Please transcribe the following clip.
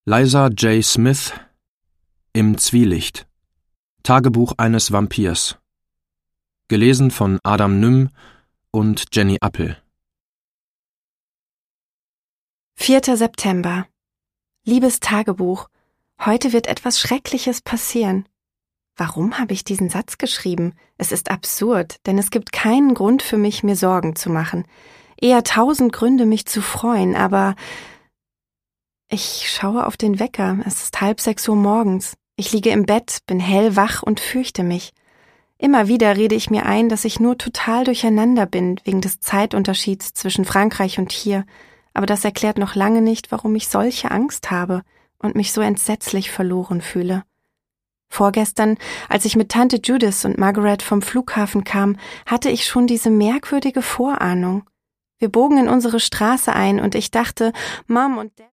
Liza J. Smith Im Zwielicht. Tagebuch eines Vampirs. Gelesen von Adam Nüm und Jenny Appel. 4. September. Liebes Tagebuch, heute wird etwas Schreckliches passieren. Warum habe ich diesen Satz geschrieben? Es ist absurd, denn es gibt keinen Grund für mich, mir Sorgen zu machen. Eher 1000 Gründe, mich zu freuen, aber ich schaue auf den Wecker. Es ist 5:30 Uhr morgens. Ich liege im Bett, bin hellwach und fürchte mich. Immer wieder rede ich mir ein, dass ich nur total durcheinander bin, wegen des Zeitunterschieds zwischen Frankreich und hier. Aber das erklärt noch lange nicht, warum ich solche Angst habe und mich so entsetzlich verloren fühle. Vorgestern, als ich mit Tante Judith und Margaret vom Flughafen kam, hatte ich schon diese merkwürdige Vorahnung. Wir bogen in unsere Straße ein und ich dachte, Mom und Dad